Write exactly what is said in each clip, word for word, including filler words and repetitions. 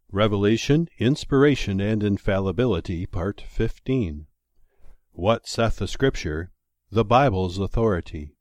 Revelation, Inspiration and Infallibility, Part fifteen. What saith the Scripture? The Bible's Authority.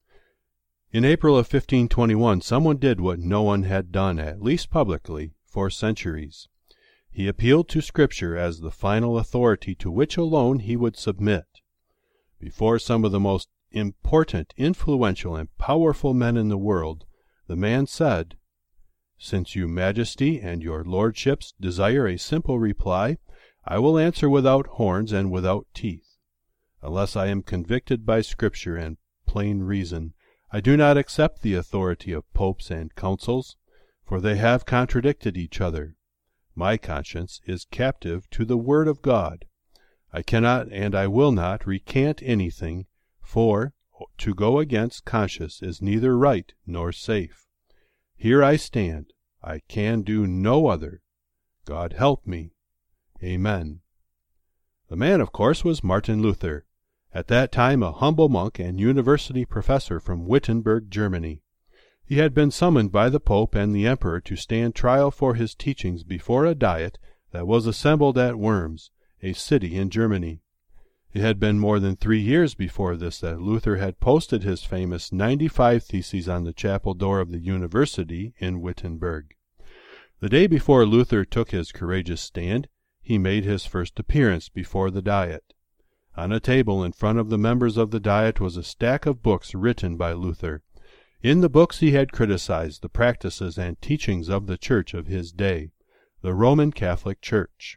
In April of fifteen twenty-one, someone did what no one had done, at least publicly, for centuries. He appealed to Scripture as the final authority to which alone he would submit. Before some of the most important, influential, and powerful men in the world, the man said, "Since you majesty and your lordships desire a simple reply, I will answer without horns and without teeth. Unless I am convicted by Scripture and plain reason, I do not accept the authority of popes and councils, for they have contradicted each other. My conscience is captive to the Word of God. I cannot and I will not recant anything, for to go against conscience is neither right nor safe. Here I stand. I can do no other. God help me. Amen." The man, of course, was Martin Luther, at that time a humble monk and university professor from Wittenberg, Germany. He had been summoned by the Pope and the Emperor to stand trial for his teachings before a diet that was assembled at Worms, a city in Germany. It had been more than three years before this that Luther had posted his famous ninety-five Theses on the chapel door of the university in Wittenberg. The day before Luther took his courageous stand, he made his first appearance before the Diet. On a table in front of the members of the Diet was a stack of books written by Luther. In the books he had criticized the practices and teachings of the Church of his day, the Roman Catholic Church.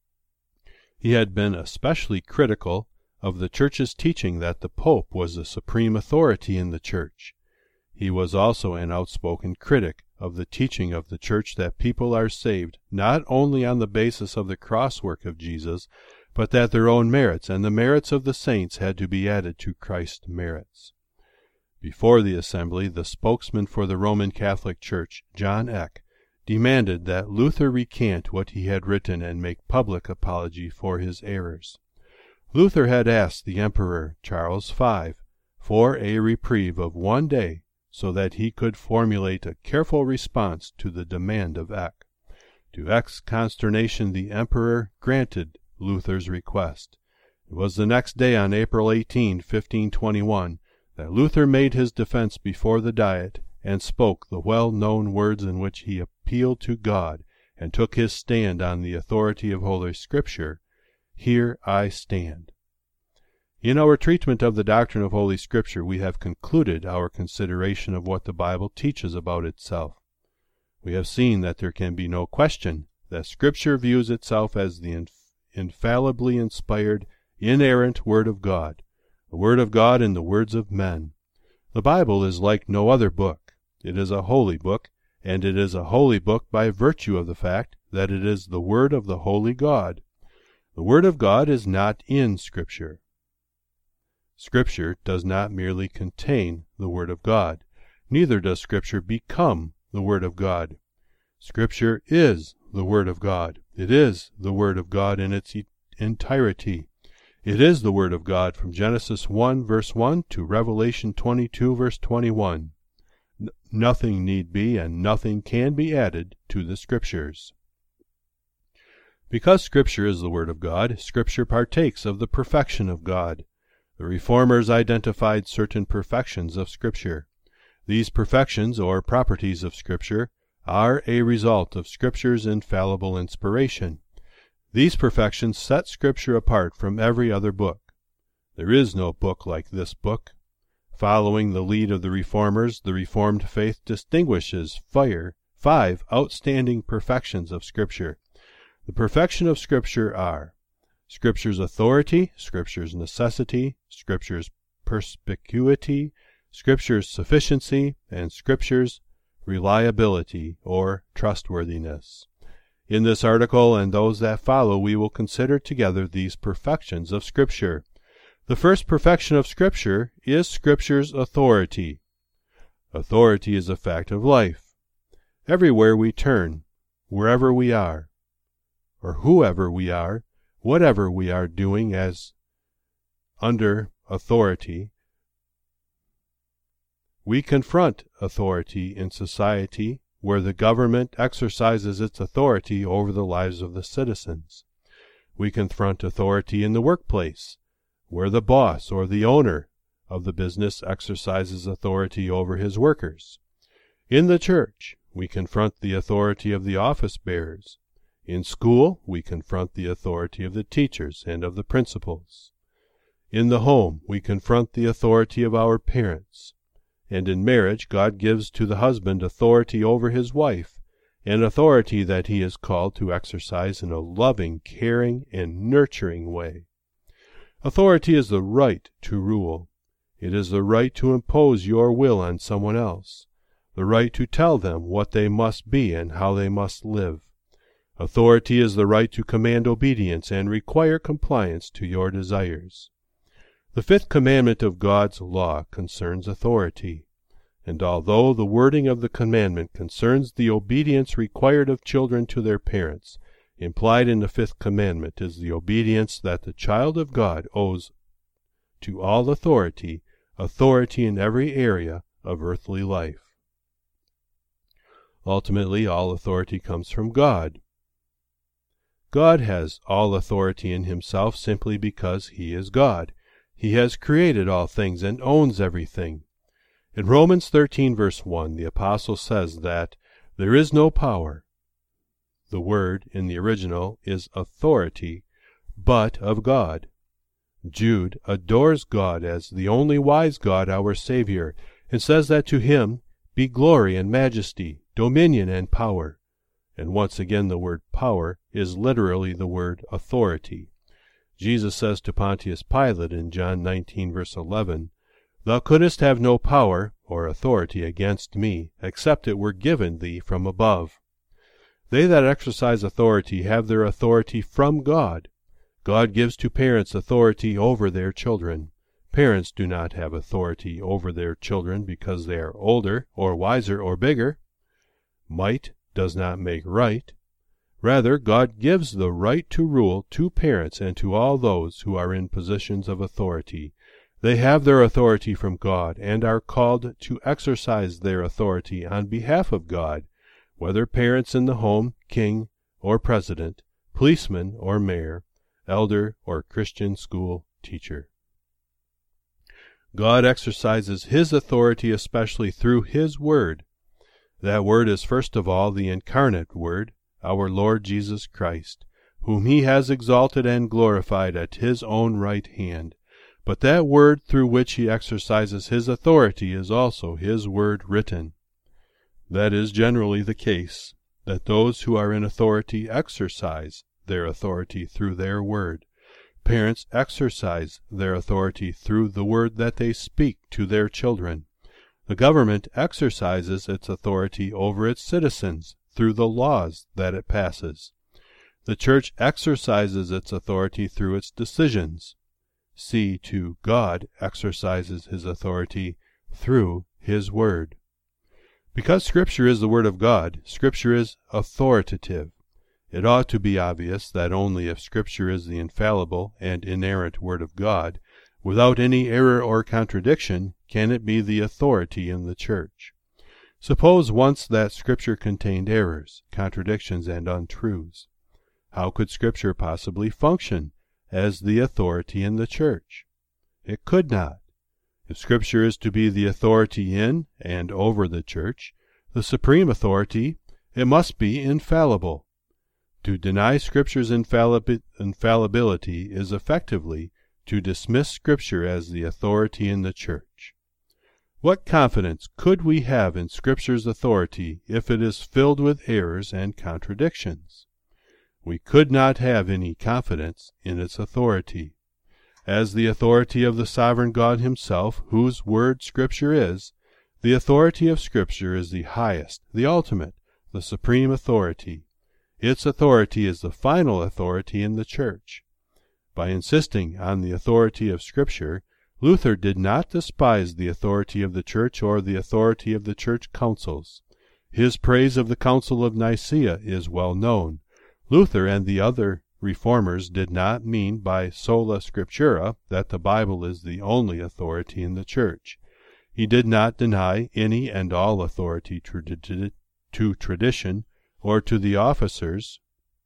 He had been especially critical of the Church's teaching that the Pope was the supreme authority in the Church. He was also an outspoken critic of the teaching of the Church that people are saved not only on the basis of the cross work of Jesus, but that their own merits and the merits of the saints had to be added to Christ's merits. Before the assembly, the spokesman for the Roman Catholic Church, John Eck, demanded that Luther recant what he had written and make public apology for his errors. Luther had asked the Emperor, Charles the Fifth, for a reprieve of one day so that he could formulate a careful response to the demand of Eck. To Eck's consternation, the Emperor granted Luther's request. It was the next day, on April eighteenth, fifteen twenty-one, that Luther made his defense before the Diet and spoke the well-known words in which he appealed to God and took his stand on the authority of Holy Scripture. Here I stand. In our treatment of the doctrine of Holy Scripture, we have concluded our consideration of what the Bible teaches about itself. We have seen that there can be no question that Scripture views itself as the inf- infallibly inspired, inerrant Word of God, the Word of God in the words of men. The Bible is like no other book. It is a holy book, and it is a holy book by virtue of the fact that it is the Word of the Holy God. The Word of God is not in Scripture. Scripture does not merely contain the Word of God. Neither does Scripture become the Word of God. Scripture is the Word of God. It is the Word of God in its e- entirety. It is the Word of God from Genesis one, verse one, to Revelation twenty-two, verse twenty-one. N- nothing need be and nothing can be added to the Scriptures. Because Scripture is the Word of God, Scripture partakes of the perfection of God. The Reformers identified certain perfections of Scripture. These perfections, or properties of Scripture, are a result of Scripture's infallible inspiration. These perfections set Scripture apart from every other book. There is no book like this book. Following the lead of the Reformers, the Reformed faith distinguishes fire, five outstanding perfections of Scripture. The perfection of Scripture are Scripture's authority, Scripture's necessity, Scripture's perspicuity, Scripture's sufficiency, and Scripture's reliability or trustworthiness. In this article and those that follow, we will consider together these perfections of Scripture. The first perfection of Scripture is Scripture's authority. Authority is a fact of life. Everywhere we turn, wherever we are, or whoever we are, whatever we are doing as under authority, we confront authority in society, where the government exercises its authority over the lives of the citizens. We confront authority in the workplace, where the boss or the owner of the business exercises authority over his workers. In the church, we confront the authority of the office bearers. In school, we confront the authority of the teachers and of the principals. In the home, we confront the authority of our parents. And in marriage, God gives to the husband authority over his wife, an authority that he is called to exercise in a loving, caring, and nurturing way. Authority is the right to rule. It is the right to impose your will on someone else, the right to tell them what they must be and how they must live. Authority is the right to command obedience and require compliance to your desires. The fifth commandment of God's law concerns authority, and although the wording of the commandment concerns the obedience required of children to their parents, implied in the fifth commandment is the obedience that the child of God owes to all authority, authority in every area of earthly life. Ultimately, all authority comes from God. God has all authority in himself simply because he is God. He has created all things and owns everything. In Romans thirteen verse one, the apostle says that there is no power, the word in the original is authority, but of God. Jude adores God as the only wise God, our Savior, and says that to him be glory and majesty, dominion and power. And once again the word power is literally the word authority. Jesus says to Pontius Pilate in John nineteen verse eleven, Thou couldst have no power or authority against me, except it were given thee from above. They that exercise authority have their authority from God. God gives to parents authority over their children. Parents do not have authority over their children because they are older or wiser or bigger. Might does not make right. Rather, God gives the right to rule to parents and to all those who are in positions of authority. They have their authority from God and are called to exercise their authority on behalf of God, whether parents in the home, king or president, policeman or mayor, elder or Christian school teacher. God exercises his authority especially through his word. That word is first of all the incarnate word, our Lord Jesus Christ, whom he has exalted and glorified at his own right hand. But that word through which he exercises his authority is also his word written. That is generally the case, that those who are in authority exercise their authority through their word. Parents exercise their authority through the word that they speak to their children. The government exercises its authority over its citizens through the laws that it passes. The church exercises its authority through its decisions. See to God exercises his authority through his word. Because Scripture is the word of God, Scripture is authoritative. It ought to be obvious that only if Scripture is the infallible and inerrant word of God, without any error or contradiction, can it be the authority in the church. Suppose once that Scripture contained errors, contradictions, and untruths. How could Scripture possibly function as the authority in the church? It could not. If Scripture is to be the authority in and over the church, the supreme authority, it must be infallible. To deny Scripture's infallib- infallibility is effectively to dismiss Scripture as the authority in the church. What confidence could we have in Scripture's authority if it is filled with errors and contradictions? We could not have any confidence in its authority. As the authority of the sovereign God himself, whose word Scripture is, the authority of Scripture is the highest, the ultimate, the supreme authority. Its authority is the final authority in the church. By insisting on the authority of Scripture, Luther did not despise the authority of the church or the authority of the church councils. His praise of the Council of Nicaea is well known. Luther and the other reformers did not mean by sola scriptura that the Bible is the only authority in the church. He did not deny any and all authority to, to, to tradition or to the officers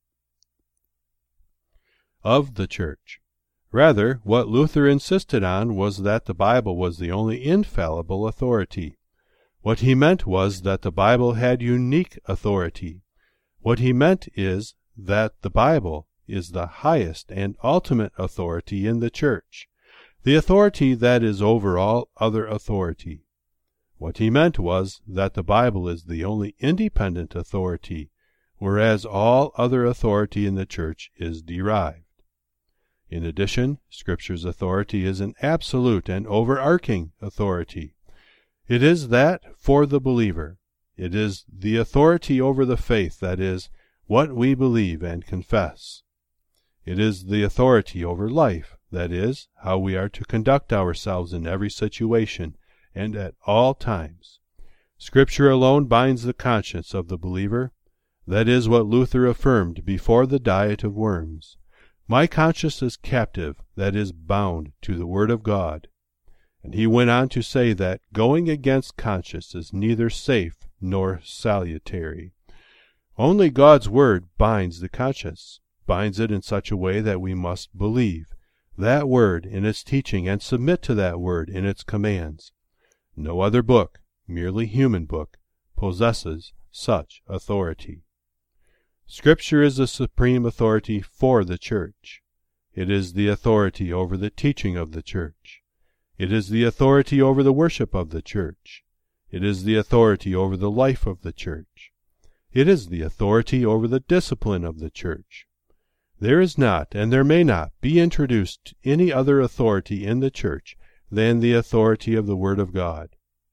of the Church. Rather, what Luther insisted on was that the Bible was the only infallible authority. What he meant was that the Bible had unique authority. What he meant is that the Bible is the highest and ultimate authority in the Church, the authority that is over all other authority. What he meant was that the Bible is the only independent authority, whereas all other authority in the Church is derived. In addition, Scripture's authority is an absolute and overarching authority. It is that for the believer. It is the authority over the faith, that is, what we believe and confess. It is the authority over life, that is, how we are to conduct ourselves in every situation and at all times. Scripture alone binds the conscience of the believer. That is what Luther affirmed before the Diet of Worms. My conscience is captive, that is, bound to the Word of God. And he went on to say that going against conscience is neither safe nor salutary. Only God's Word binds the conscience, binds it in such a way that we must believe that Word in its teaching and submit to that Word in its commands. No other book, merely human book, possesses such authority. Scripture is the supreme authority for the Church. It is the authority over the teaching of the Church. It is the authority over the worship of the Church. It is the authority over the life of the Church. It is the authority over the discipline of the Church. There is not, and there may not, be introduced any other authority in the Church than the authority of the Word of God.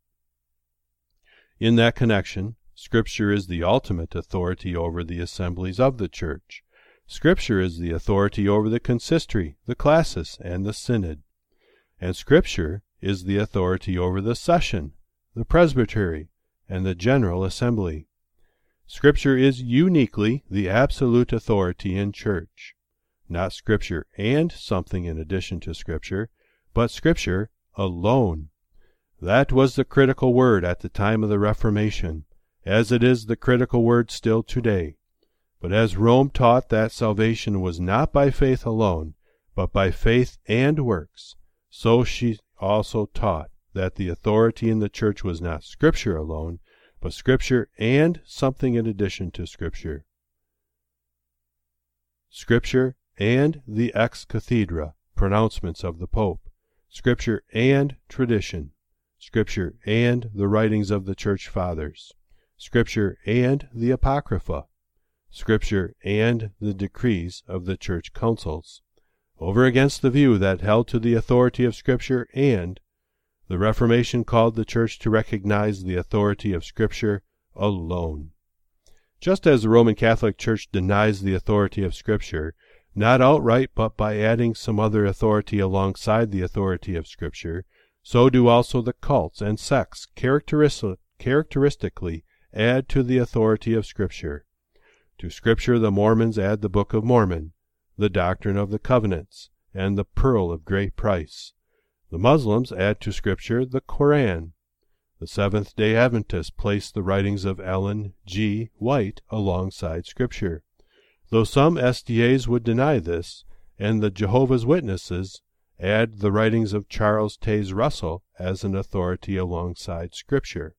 In that connection, Scripture is the ultimate authority over the assemblies of the Church. Scripture is the authority over the consistory, the classis, and the synod. And Scripture is the authority over the session, the presbytery, and the general assembly. Scripture is uniquely the absolute authority in Church. Not Scripture and something in addition to Scripture, but Scripture alone. That was the critical word at the time of the Reformation, as it is the critical word still today. But as Rome taught that salvation was not by faith alone, but by faith and works, so she also taught that the authority in the Church was not Scripture alone, but Scripture and something in addition to Scripture. Scripture and the ex cathedra, pronouncements of the Pope. Scripture and tradition. Scripture and the writings of the Church Fathers. Scripture and the Apocrypha. Scripture and the decrees of the Church Councils, over against the view that held to the authority of Scripture and the Reformation called the Church to recognize the authority of Scripture alone. Just as the Roman Catholic Church denies the authority of Scripture, not outright but by adding some other authority alongside the authority of Scripture, so do also the cults and sects characteristic, characteristically add to the authority of Scripture. To Scripture the Mormons add the Book of Mormon, the Doctrine of the Covenants, and the Pearl of Great Price. The Muslims add to Scripture the Koran. The Seventh-day Adventists place the writings of Ellen G. White alongside Scripture, though some S D As would deny this, and the Jehovah's Witnesses add the writings of Charles Taze Russell as an authority alongside Scripture.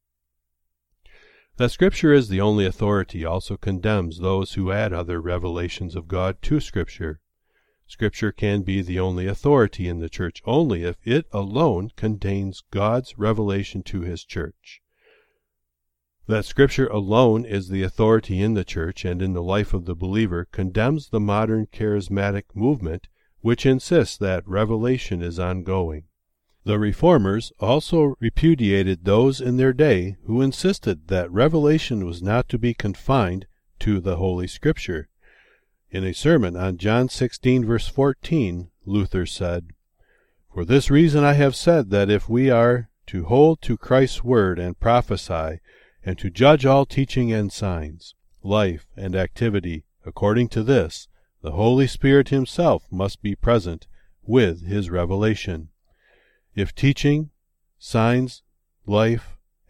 That Scripture is the only authority also condemns those who add other revelations of God to Scripture. Scripture can be the only authority in the Church only if it alone contains God's revelation to His Church. That Scripture alone is the authority in the Church and in the life of the believer condemns the modern charismatic movement which insists that revelation is ongoing. The Reformers also repudiated those in their day who insisted that revelation was not to be confined to the Holy Scripture. In a sermon on John sixteen, verse fourteen, Luther said, "For this reason I have said that if we are to hold to Christ's word and prophesy, and to judge all teaching and signs, life and activity according to this, the Holy Spirit Himself must be present with His revelation. If teaching, signs, life,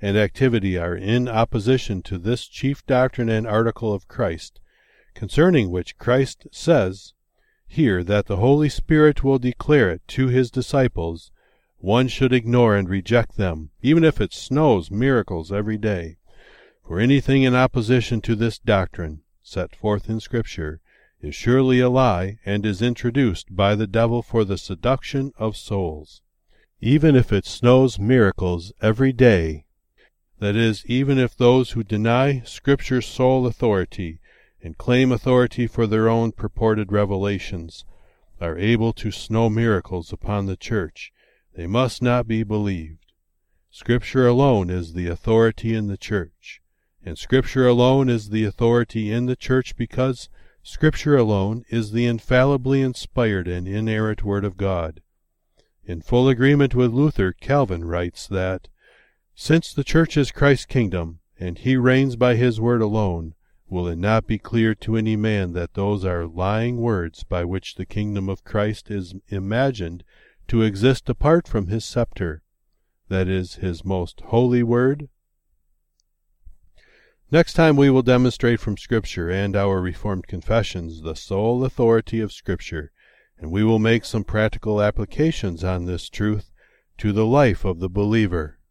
and activity are in opposition to this chief doctrine and article of Christ, concerning which Christ says here that the Holy Spirit will declare it to his disciples, one should ignore and reject them, even if it snows miracles every day. For anything in opposition to this doctrine, set forth in Scripture, is surely a lie, and is introduced by the devil for the seduction of souls. Even if it snows miracles every day, that is, even if those who deny Scripture's sole authority and claim authority for their own purported revelations are able to snow miracles upon the church, they must not be believed. Scripture alone is the authority in the church, and Scripture alone is the authority in the church because Scripture alone is the infallibly inspired and inerrant Word of God. In full agreement with Luther, Calvin writes that, "Since the church is Christ's kingdom, and he reigns by his word alone, will it not be clear to any man that those are lying words by which the kingdom of Christ is imagined to exist apart from his scepter, that is, his most holy word?" Next time we will demonstrate from Scripture and our Reformed confessions the sole authority of Scripture, and we will make some practical applications on this truth to the life of the believer.